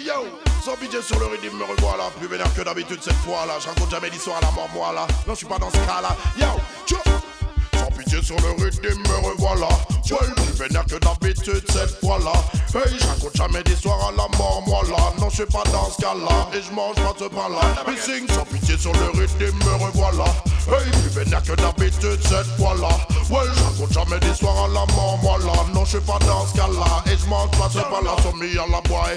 Yo, sans pitié sur le rythme, me revoilà. Plus vénère que d'habitude cette fois-là. Je raconte jamais l'histoire à la mort, moi là. Non, je suis pas dans ce cas-là. Yo, tchou. Sans pitié sur le rythme, me revoilà. Ouais, plus vénère que d'habitude cette fois-là. Hey, je raconte jamais d'histoire à la mort, moi là. Non, je suis pas dans ce cas-là. Et je mange pas ce pain-là. Mais signe sans pitié sur le rythme, me revoilà. Hey, plus vénère que d'habitude cette fois-là. Ouais, je raconte jamais d'histoire à la mort, moi là. Non, je suis pas dans ce cas-là. Et je mange pas ce pain-là. Soumis à la boîte.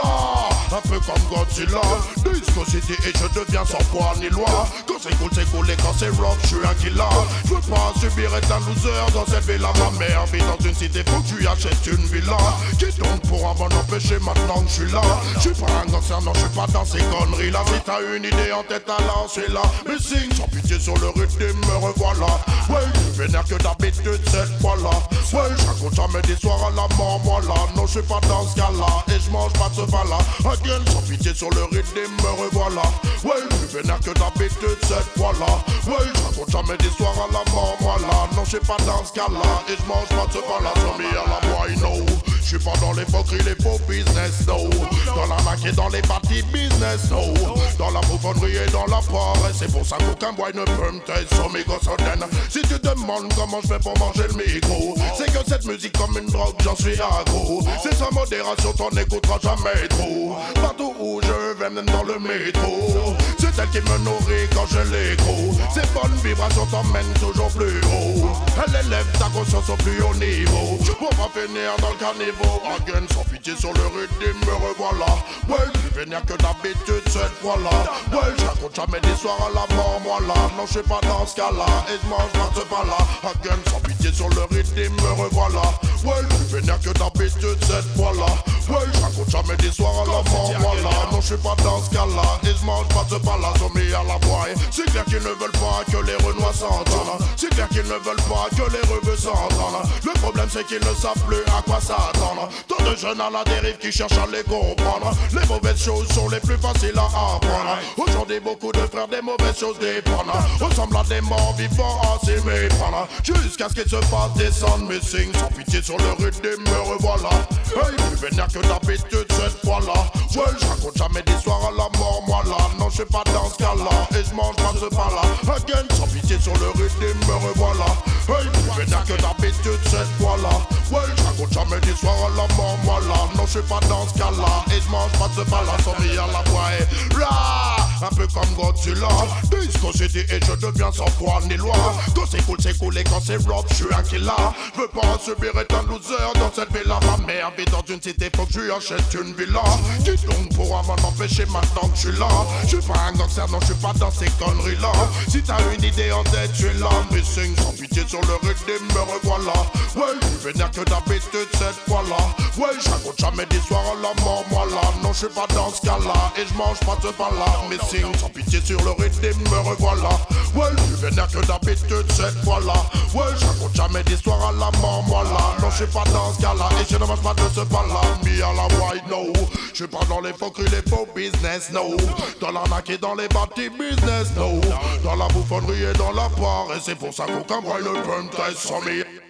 Un peu comme Godzilla. Disco City et je deviens sans poids ni loi. Quand c'est cool et quand c'est rock, je suis un killer. Je veux pas subir être un loser dans cette villa. Ma mère vit dans une cité, faut que tu achètes une villa. Qui donc pour avant d'empêcher maintenant que je suis là. Je suis pas un gangster, non, je suis pas dans ces conneries là. Si t'as une idée en tête, alors c'est là. Mais signe sans pitié sur le rythme, me revoilà. Ouais, plus vénère que d'habitude cette fois-là. Ouais, je raconte jamais d'histoire à la mort, moi là. Non, je suis pas dans ce cas-là. Et je mange pas de ce pain-là. Again, sans pitié sur le rythme, me revoilà. Ouais, plus vénère que d'habitude cette fois-là. Ouais, je raconte jamais d'histoire à la mort, moi là. Non, je suis pas dans ce cas-là. Et je mange pas de ce pain-là. Soumis à la boîte, no. Je suis pas dans les foqueries, les faux business, no. Dans la maque et dans les parties business, no. Dans la bouffonnerie et dans la forêt. C'est pour ça qu'aucun boy ne peut me taire sur mes gossodaines. Si tu te demandes comment je fais pour manger le micro, c'est que cette musique comme une drogue, j'en suis accro. C'est sans modération, t'en écouteras jamais trop. Partout où je vais, même dans le métro, c'est elle qui me nourrit quand je l'écro. Ces bonnes vibrations t'emmènent toujours plus haut. Elle élève ta conscience au plus haut niveau. Pour pas finir dans le caniveau. Again, sans pitié sur le rythme, me revoilà. Ouais, plus vénère que d'habitude cette fois-là. Ouais, je raconte jamais d'histoire à la mort, moi là. Non, je suis pas dans ce cas-là. Et je mange pas ce pain-là. Again, sans pitié sur le rythme, me revoilà. Ouais, plus vénère que d'habitude cette fois-là. Ouais, je raconte jamais d'histoire à la mort, moi là. Non, je suis pas dans ce cas-là. Et je mange pas ce pain-là, soumis à la boîte. C'est clair qu'ils ne veulent pas que les renois s'entendent. C'est clair qu'ils ne veulent pas que les reveux s'entendent. Le problème c'est qu'ils ne savent plus à quoi s'attendre. Tant de jeunes à la dérive qui cherchent à les comprendre. Les mauvaises choses sont les plus faciles à apprendre. Aujourd'hui beaucoup de frères des mauvaises choses dépendent. Ressemblent à des morts vivants à s'y méprendre. Jusqu'à ce qu'ils se fassent descendre mes signes. Sans pitié sur le rythme, me revoilà. Hey, plus vénère que d'habitude cette fois-là. Ouais, je raconte jamais d'histoire à la mort, moi là. Non, je suis pas dans ce cas-là. Et je mange pas ce pain-là. Again, sans pitié sur le rythme, me revoilà. Hey, plus vénère que d'habitude cette fois-là. Ouais, je raconte jamais d'histoire à la mort, moi là. Non, je suis pas dans ce cas-là. Et je mange pas ce pain-là, soumis à la boîte. Là, un peu comme Godzilla. Disco City et je deviens sans foi ni loi. Quand c'est cool et quand c'est rock, je suis un killer. Je veux pas subir être un loser dans cette villa. Ma mère vit dans une cité, faut que je lui achète une villa. Qui donc pour avant m'empêcher maintenant que je suis là. Je suis pas un gangster, non, je suis pas dans ces conneries là. Si t'as une idée en tête, je suis là. Mais signe sans pitié sur le rythme, me revoilà. Ouais, plus vénère que d'habitude cette fois-là. Ouais, je raconte jamais d'histoire à la mort, moi là. Non, je suis pas dans ce cas-là. Et je mange pas ce pain-là. Mais signe sans pitié sur le rythme, me revoilà. Ouais, plus vénère que d'habitude cette fois-là. Ouais, je raconte jamais d'histoire à la mort, moi là. Non, je suis pas dans ce cas-là. Et je ne mange pas de ce pain-là. Me à la white, no. Je suis pas dans les foqueries, les faux business, no. Dans l'arnaque et dans les bâtis business, no. Dans la bouffonnerie et dans la part. Et c'est pour ça qu'aucun boy ne peut me taire sans me.